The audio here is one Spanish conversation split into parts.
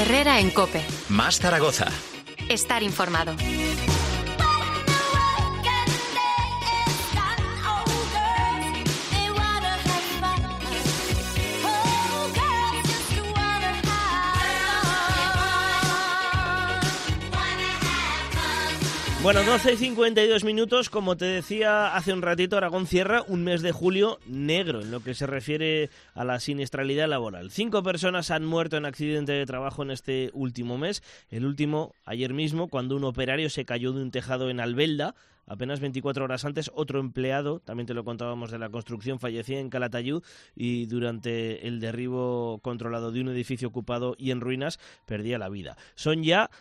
Herrera en COPE. Más Zaragoza. Estar informado. Bueno, 12:52, como te decía hace un ratito, Aragón cierra un mes de julio negro en lo que se refiere a la siniestralidad laboral. 5 personas han muerto en accidente de trabajo en este último mes. El último, ayer mismo, cuando un operario se cayó de un tejado en Albelda. Apenas 24 horas antes, otro empleado, también te lo contábamos, de la construcción, fallecía en Calatayud y durante el derribo controlado de un edificio ocupado y en ruinas perdía la vida. Son ya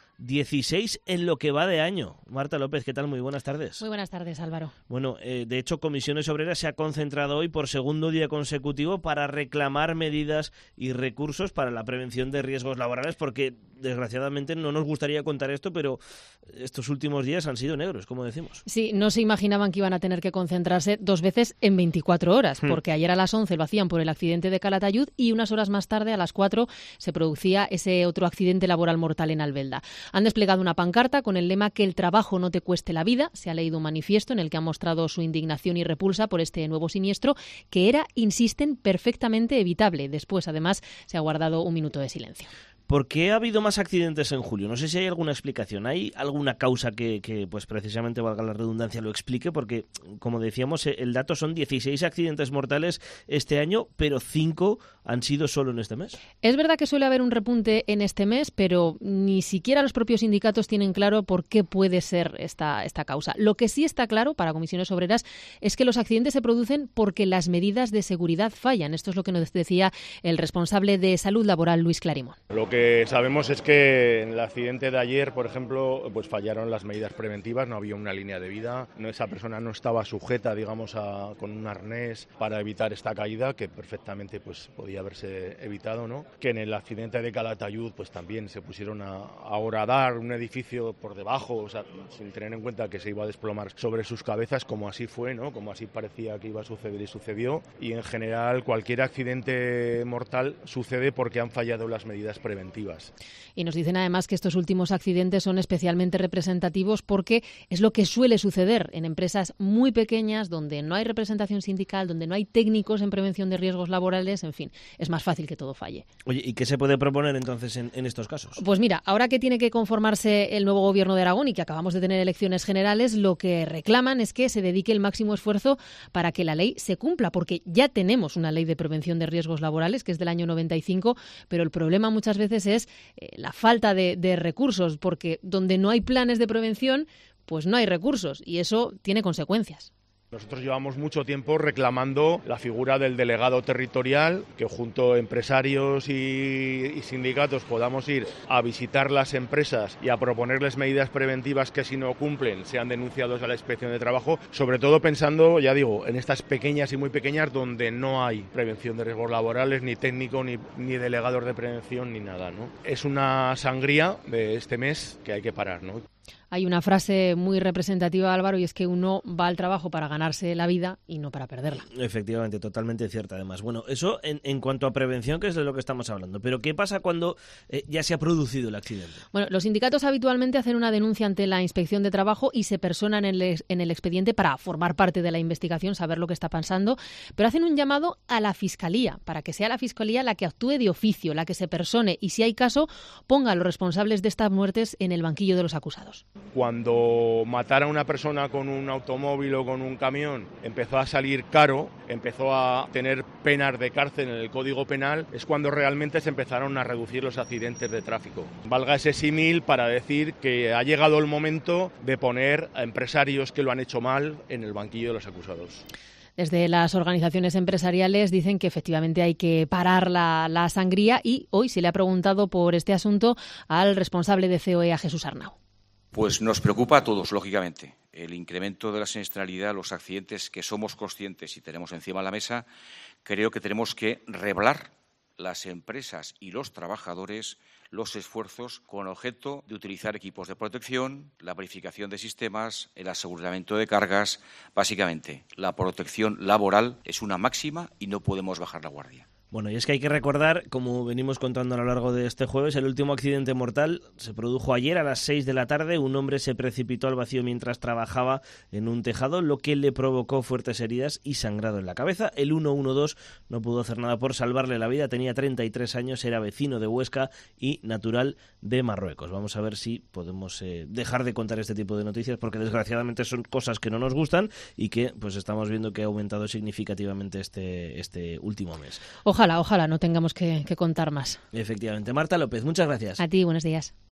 16 en lo que va de año. Marta López, ¿qué tal? Muy buenas tardes. Muy buenas tardes, Álvaro. Bueno, de hecho, Comisiones Obreras se ha concentrado hoy por segundo día consecutivo para reclamar medidas y recursos para la prevención de riesgos laborales, porque desgraciadamente no nos gustaría contar esto, pero estos últimos días han sido negros, como decimos. Sí, no se imaginaban que iban a tener que concentrarse 2 veces en 24 horas, porque ayer a las 11 lo hacían por el accidente de Calatayud y unas horas más tarde, a las 4, se producía ese otro accidente laboral mortal en Albelda. Han desplegado una pancarta con el lema "Que el trabajo no te cueste la vida". Se ha leído un manifiesto en el que han mostrado su indignación y repulsa por este nuevo siniestro, que era, insisten, perfectamente evitable. Después, además, se ha guardado un minuto de silencio. ¿Por qué ha habido más accidentes en julio? No sé si hay alguna explicación. ¿Hay alguna causa que pues precisamente, valga la redundancia, lo explique? Porque, como decíamos, el dato son 16 accidentes mortales este año, pero 5 han sido solo en este mes. Es verdad que suele haber un repunte en este mes, pero ni siquiera los propios sindicatos tienen claro por qué puede ser esta causa. Lo que sí está claro para Comisiones Obreras es que los accidentes se producen porque las medidas de seguridad fallan. Esto es lo que nos decía el responsable de Salud Laboral, Luis Clarimón. Lo que sabemos es que en el accidente de ayer, por ejemplo, pues fallaron las medidas preventivas, no había una línea de vida, esa persona no estaba sujeta, digamos, con un arnés para evitar esta caída, que perfectamente pues podía haberse evitado, ¿no? Que en el accidente de Calatayud pues también se pusieron a horadar un edificio por debajo, o sea, sin tener en cuenta que se iba a desplomar sobre sus cabezas, como así fue, ¿no? Como así parecía que iba a suceder y sucedió. Y en general cualquier accidente mortal sucede porque han fallado las medidas preventivas. Y nos dicen además que estos últimos accidentes son especialmente representativos porque es lo que suele suceder en empresas muy pequeñas, donde no hay representación sindical, donde no hay técnicos en prevención de riesgos laborales, en fin, es más fácil que todo falle. Oye, ¿y qué se puede proponer entonces en estos casos? Pues mira, ahora que tiene que conformarse el nuevo gobierno de Aragón y que acabamos de tener elecciones generales, lo que reclaman es que se dedique el máximo esfuerzo para que la ley se cumpla, porque ya tenemos una ley de prevención de riesgos laborales que es del año 95, pero el problema muchas veces es la falta de recursos, porque donde no hay planes de prevención, pues no hay recursos y eso tiene consecuencias. Nosotros llevamos mucho tiempo reclamando la figura del delegado territorial, que junto a empresarios y sindicatos podamos ir a visitar las empresas y a proponerles medidas preventivas que si no cumplen sean denunciados a la Inspección de Trabajo, sobre todo pensando, ya digo, en estas pequeñas y muy pequeñas donde no hay prevención de riesgos laborales, ni técnico, ni delegados de prevención, ni nada, ¿no? Es una sangría de este mes que hay que parar, ¿no? Hay una frase muy representativa, Álvaro, y es que uno va al trabajo para ganarse la vida y no para perderla. Efectivamente, totalmente cierta además. Bueno, eso en cuanto a prevención, que es de lo que estamos hablando. Pero ¿qué pasa cuando ya se ha producido el accidente? Bueno, los sindicatos habitualmente hacen una denuncia ante la Inspección de Trabajo y se personan en el expediente para formar parte de la investigación, saber lo que está pasando, pero hacen un llamado a la Fiscalía, para que sea la Fiscalía la que actúe de oficio, la que se persone y, si hay caso, ponga a los responsables de estas muertes en el banquillo de los acusados. Cuando matar a una persona con un automóvil o con un camión empezó a salir caro, empezó a tener penas de cárcel en el Código Penal, es cuando realmente se empezaron a reducir los accidentes de tráfico. Valga ese símil para decir que ha llegado el momento de poner a empresarios que lo han hecho mal en el banquillo de los acusados. Desde las organizaciones empresariales dicen que efectivamente hay que parar la sangría y hoy se le ha preguntado por este asunto al responsable de COE, a Jesús Arnau. Pues nos preocupa a todos, lógicamente. El incremento de la siniestralidad, los accidentes que somos conscientes y tenemos encima de la mesa, creo que tenemos que reblar las empresas y los trabajadores los esfuerzos con objeto de utilizar equipos de protección, la verificación de sistemas, el aseguramiento de cargas. Básicamente, la protección laboral es una máxima y no podemos bajar la guardia. Bueno, y es que hay que recordar, como venimos contando a lo largo de este jueves, el último accidente mortal se produjo ayer a las 6 de la tarde. Un hombre se precipitó al vacío mientras trabajaba en un tejado, lo que le provocó fuertes heridas y sangrado en la cabeza. El 112 no pudo hacer nada por salvarle la vida. Tenía 33 años, era vecino de Huesca y natural de Marruecos. Vamos a ver si podemos dejar de contar este tipo de noticias, porque desgraciadamente son cosas que no nos gustan y que pues estamos viendo que ha aumentado significativamente este último mes. Ojalá no tengamos que contar más. Efectivamente. Marta López, muchas gracias. A ti, buenos días.